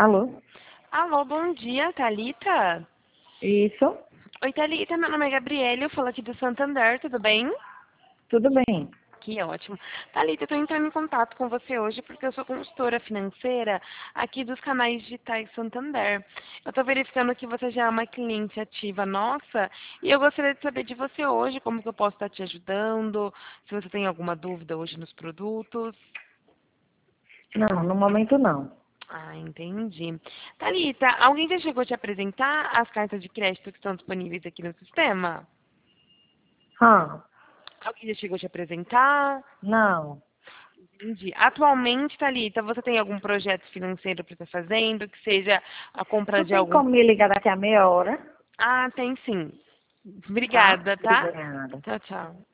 Alô? Alô, bom dia, Thalita? Isso? Oi, Thalita, meu nome é Gabriele, eu falo aqui do Santander, tudo bem? Tudo bem? Que ótimo. Thalita, eu estou entrando em contato com você hoje porque eu sou consultora financeira aqui dos canais digitais Santander. Eu estou verificando que você já é uma cliente ativa nossa e eu gostaria de saber de você hoje como que eu posso estar te ajudando, se você tem alguma dúvida hoje nos produtos. Não, no momento não. Ah, entendi. Thalita, alguém já chegou a te apresentar as cartas de crédito que estão disponíveis aqui no sistema? Ah, Alguém já chegou a te apresentar? não. Entendi. Atualmente, Thalita, você tem algum projeto financeiro para estar fazendo, que seja a compra Tu de tem algum... como me ligar daqui a meia hora? Ah, tem sim. Tá? Obrigada, tá? Obrigada. Tchau, tchau.